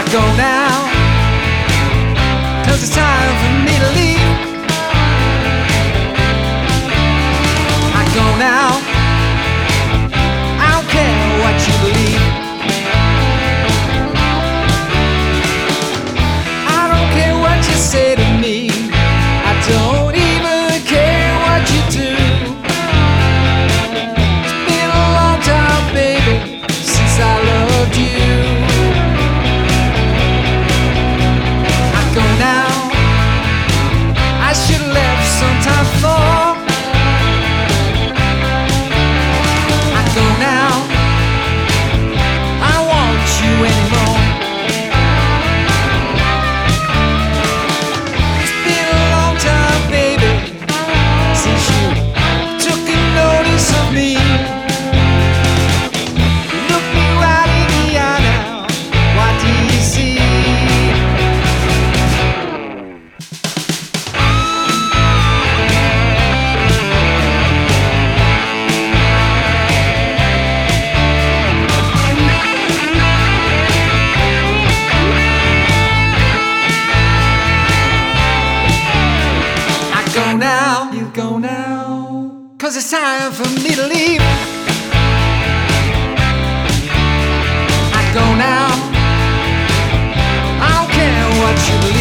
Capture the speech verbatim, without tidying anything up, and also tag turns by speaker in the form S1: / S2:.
S1: go now, 'cause it's time for me to leave. I go now, I don't care what you believe. I don't care what you say to me, I don't even care what you do. It's been a long time, baby, since I loved you. Go now, I should have left some time before. I go now, I don't want you anymore. It's been a long time, baby, since you took a notice of me. Look me right in the eye now, what do you see? Go now, you go now, 'cause it's time for me to leave. I go now, I don't care what you believe.